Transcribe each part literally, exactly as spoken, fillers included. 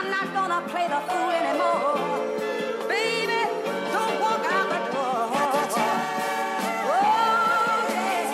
I'm not gonna play the fool anymore. Baby, don't walk out the door. Oh,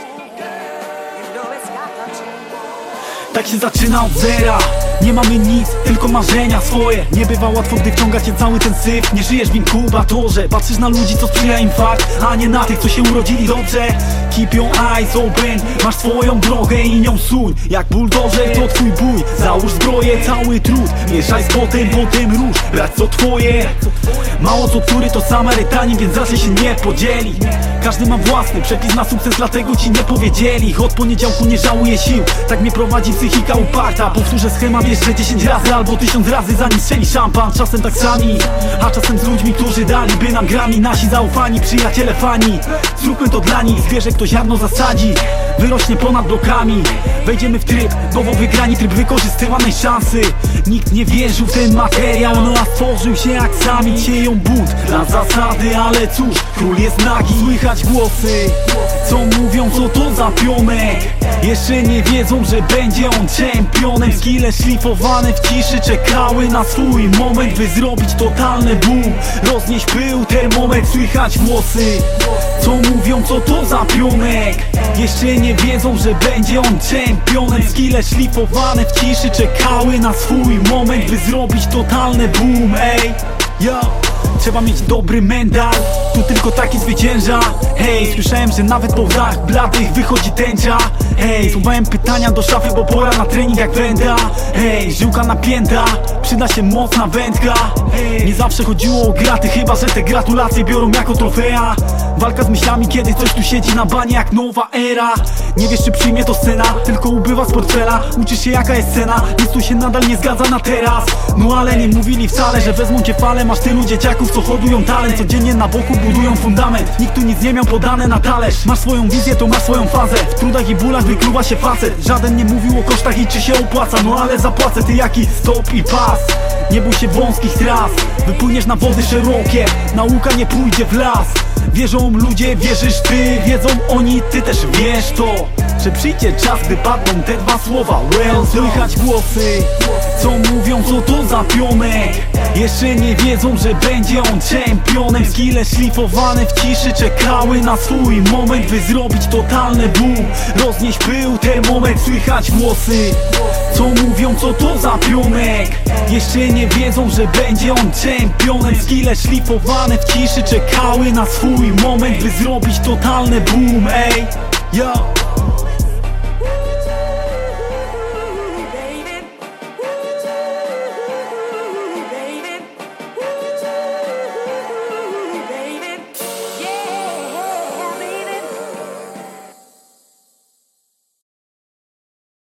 yeah. You know it's got to change. Tak się zaczyna od zera. Nie mamy nic, tylko marzenia swoje. Nie bywa łatwo, gdy wciąga cię cały ten syf. Nie żyjesz w inkubatorze. Patrzysz na ludzi, co sprzyja im fakt, a nie na tych, co się urodzili dobrze. Keep your eyes open. Masz swoją drogę i nią suń. Jak buldożer to twój bój. Załóż zbroję, cały trud. Mieszaj z potem, potem rusz. Brać co twoje. Mało co który to Samarytanin, więc raczej się nie podzieli. Każdy ma własny przepis na sukces, dlatego ci nie powiedzieli. Od poniedziałku nie żałuję sił. Tak mnie prowadzi psychika uparta. Powtórzę schemat jeszcze dziesięć razy albo tysiąc razy, zanim strzeli szampan. Czasem tak sami, a czasem z ludźmi, którzy daliby nam grami. Nasi zaufani, przyjaciele, fani. Zróbmy to dla nich, zwierzę kto ziarno zasadzi, wyrośnie ponad blokami. Wejdziemy w tryb, nowo wygrani, tryb wykorzystywanej szansy. Nikt nie wierzył w ten materiał, no a stworzył się jak sami. Sieją bunt dla zasady, ale cóż, król jest nagi. Słychać głosy, co mówią, co to za pionek. Jeszcze nie wiedzą, że będzie on czempionem. Skille szlifowane w ciszy czekały na swój moment, by zrobić totalny boom. Roznieść pył, termometr, słychać głosy, co mówią, co to za pionek. Jeszcze nie wiedzą, że będzie on czempionem. Skille szlifowane w ciszy czekały na swój moment, by zrobić totalny boom. Ej, yo. Trzeba mieć dobry mental, tu tylko taki zwycięża. Hej, słyszałem, że nawet po łzach bladych wychodzi tęcza. Hej, słuchałem pytania do szafy, bo pora na trening jak wędra. Hej, żyłka napięta, przyda się mocna wędka. Hej, nie zawsze chodziło o graty, chyba że te gratulacje biorą jako trofea. Walka z myślami, kiedy coś tu siedzi na banie jak nowa era. Nie wiesz, czy przyjmie to scena, tylko ubywa z portfela. Uczysz się jaka jest cena, nic tu się nadal nie zgadza na teraz. No ale nie mówili wcale, że wezmą cię fale. Masz tylu dzieciaków, co hodują talent, codziennie na boku budują fundament. Nikt tu nic nie miał podane na talerz. Masz swoją wizję, to masz swoją fazę. W trudach i bólach wykluwa się facet. Żaden nie mówił o kosztach i czy się opłaca. No ale zapłacę, ty jaki stop i pas. Nie bój się wąskich tras, wypłyniesz na wody szerokie. Nauka nie pójdzie w las. Wierzą ludzie, wierzysz ty, wiedzą oni, ty też wiesz to, że przyjdzie czas, gdy padną te dwa słowa well. Słychać głosy, co mówią, co to za pionek. Jeszcze nie wiedzą, że będzie on czempionem. Skille szlifowane w ciszy czekały na swój moment, by zrobić totalny boom. Roznieść pył, termometr, słychać głosy, co mówią, co to za pionek. Jeszcze nie wiedzą, że będzie on czempionem. Skille szlifowane w ciszy czekały na swój moment, by zrobić totalny boom. Ej, yo.